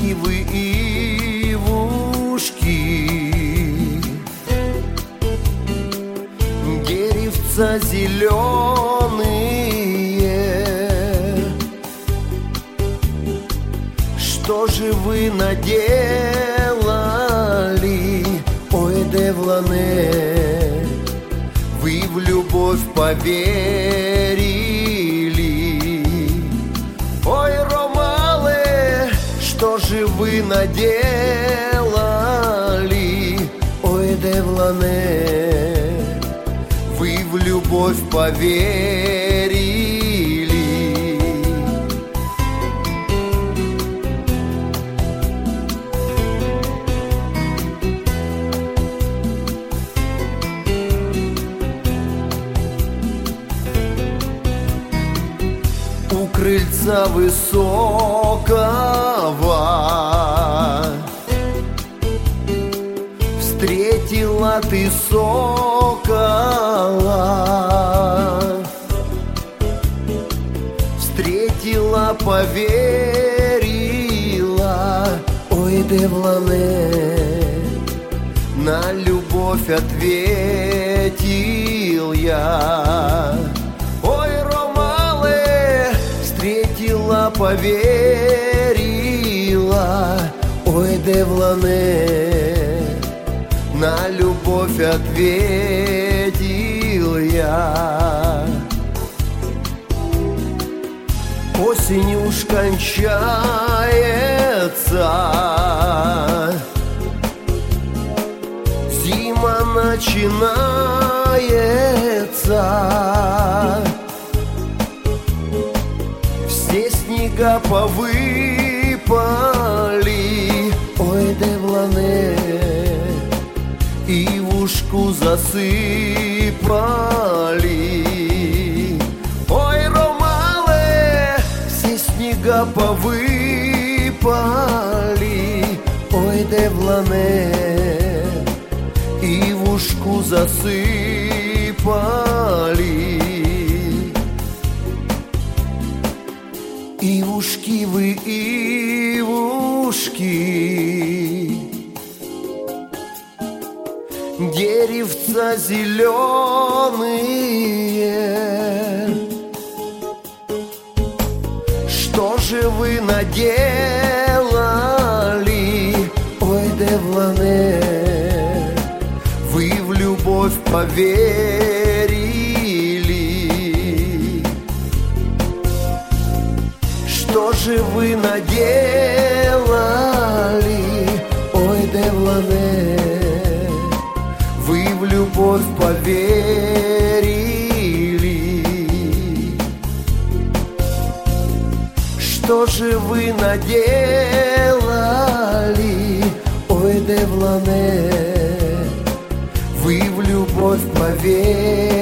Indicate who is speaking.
Speaker 1: Ивушки вы, ивушки, деревца зеленые, что же вы наделали, ой, девлане, вы в любовь поверили, ой, ромалы, что же вы наделали, ой, девлане, вы в любовь поверили. У крыльца высокого встретила ты сокола, встретила, поверила, ой, девлане, на любовь ответил я. Встретила, поверила, ой, девлане, на любовь ответил я. Осень уж кончается, зима начинается, все снега повыпали, ой, девлане, ивушку засыпали, ой, ромалы, все снега повыпали, ой, девлане, ивушку засыпали. Ивушки вы, ивушки, деревца зеленые, что же вы наделали, ой, девлане, вы в любовь поверили. Что же вы наделали, ой, девлане, вы в любовь поверили. Что же вы наделали, ой, девлане, вы в любовь поверили.